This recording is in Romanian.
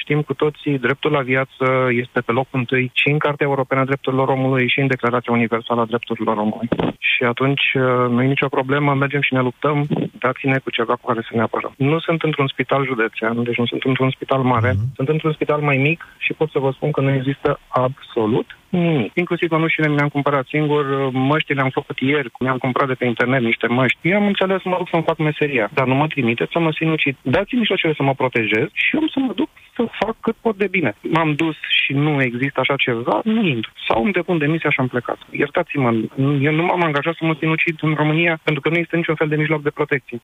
știm cu toții, dreptul la viață este pe locul întâi și în Cartea Europeană a Drepturilor Omului și în Declarația Universală a Drepturilor Omului. Și atunci nu e nicio problemă, mergem și ne luptăm, dați-ne cu ceva cu care să ne apărăm. Nu sunt într-un spital județean, deci nu sunt într-un spital mare, sunt într-un spital mai mic și pot să vă spun că nu există absolut nimic. Inclusiv mănușile mi-am cumpărat singur, măștile le-am făcut ieri, mi-am cumpărat de pe internet niște măști. Eu am înțeles să mă duc să-mi fac meseria, dar nu mă trimiteți să mă sinucid. Dați-mi mijloacele să mă protejez și eu să mă duc să fac cât pot de bine. M-am dus și nu există așa ceva, nu intru. Sau îmi depun demisia și am plecat. Iertați-mă, eu nu m-am angajat să mă sinucid în România pentru că nu există niciun fel de mijloc de protecție.